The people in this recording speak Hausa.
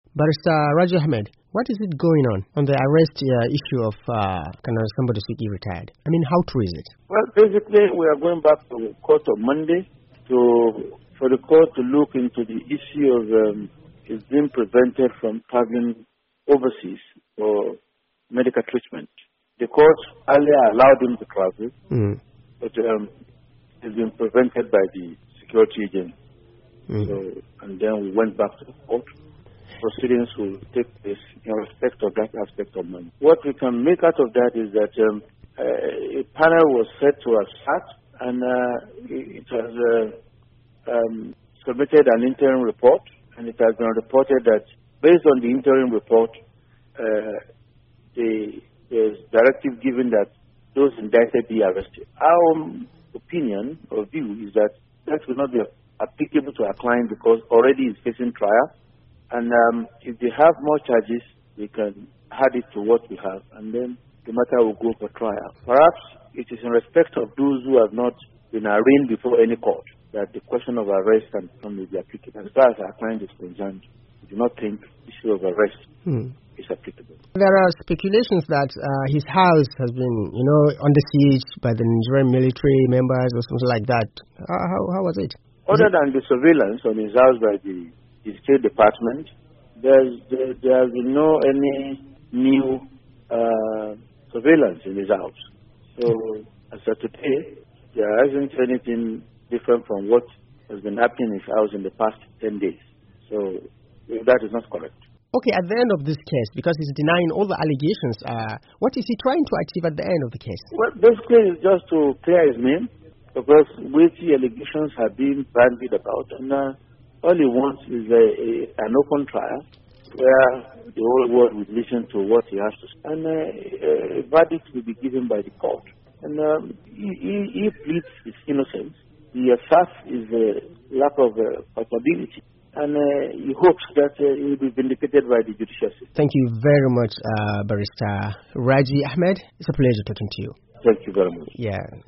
Barrister Raji Ahmed, what is it going on the arrest issue of Colonel Sambo Dasuki retired? I mean, how true is it? Well, basically, we are going back to court on Monday for the court to look into the issue of his being prevented from traveling overseas for medical treatment. The court earlier allowed him to travel, but he's been prevented by the security agent. So, and then we went back to the court. Proceedings will take place in respect of that aspect of money. What we can make out of that is that a panel was set to have sat, and it has submitted an interim report, and it has been reported that based on the interim report, there's directive given that those indicted be arrested. Our opinion or view is that that will not be applicable to our client because already he's facing trial. And if they have more charges, we can add it to what we have, and then the matter will go for trial. Perhaps it is in respect of those who have not been arraigned before any court that the question of arrest and may be applicable. As far as our client is concerned, we do not think the issue of arrest is applicable. There are speculations that his house has been, under siege by the Nigerian military members or something like that. How was it? Other than the surveillance on his house by the State Department, there has been no any new surveillance in his house. So as of today, there isn't anything different from what has been happening in his house in the past 10 days. So that is not correct. Okay, at the end of this case, because he's denying all the allegations, what is he trying to achieve at the end of the case? Well, basically it's just to clear his name, because weighty allegations have been bandied about, and all he wants is an open trial where the whole world will listen to what he has to say, and a verdict will be given by the court. And he pleads his innocence. The fact is a lack of culpability, and he hopes that he will be vindicated by the judicial system. Thank you very much, Barrister Raji Ahmed. It's a pleasure talking to you. Thank you very much. Yeah.